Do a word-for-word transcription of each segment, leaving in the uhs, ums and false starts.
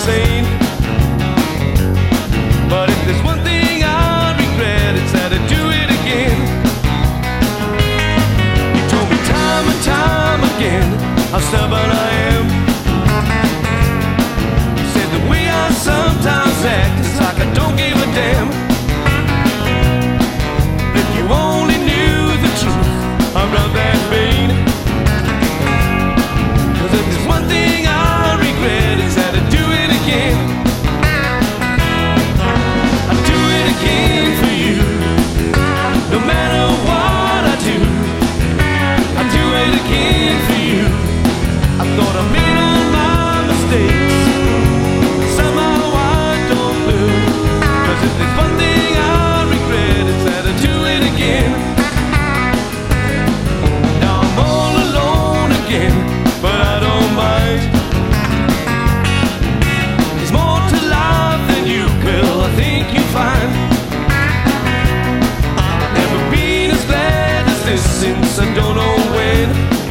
insane. But if there's one thing I regret, it's that I'd do it again. You told me time and time again how stubborn I am. You said the way I sometimes act is like I don't give a damn. If you only knew the truth, I'd rub that pain. Cause if there's one thing I regret, it's that I'd do it again. I'd do it again for you. No matter what I do, I'd do it again for you. I thought I made all my mistakes, somehow I don't lose. Cause if there's one thing I regret, it's that I'd do it again. Now I'm all alone again, but I don't mind. There's more to life than you, girl, I think you'll find. Never been as glad as this since I don't know when.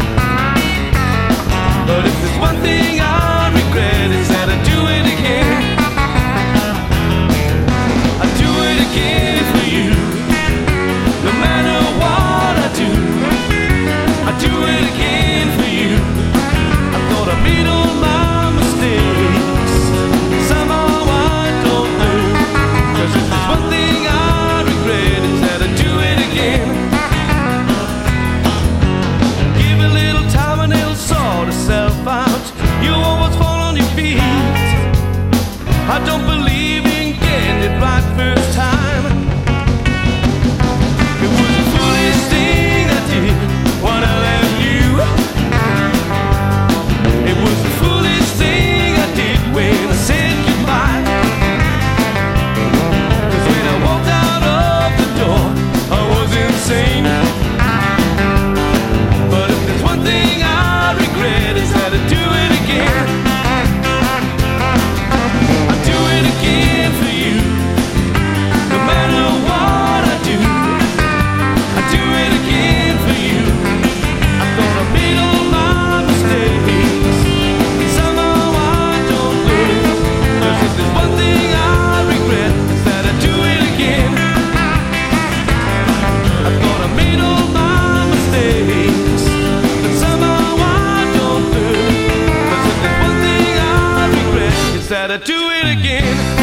But if there's one thing I regret, it's that I do it again. I do it again for you. No matter what I do, I do it again for you. I thought I made all my mistakes, somehow I don't learn. Cause if there's one thing I regret, it's that I do it again. Give a little time and it'll sort itself out. You always fall on your feet. I don't believe in getting it right first time. It was a foolish thing I did when I left you. It was the foolish thing I did when I said goodbye. Cause when I walked out of the door, I was insane. But if there's one thing I regret, it's that I do it again. I do it again for you. No matter what I do, I do it again for you. I thought I made all my mistakes, somehow I don't learn. Cause if there's one thing I regret, it's that I do it again. I thought I made all my mistakes, but somehow I don't learn. Cause if there's one thing I regret, it's that I do it again.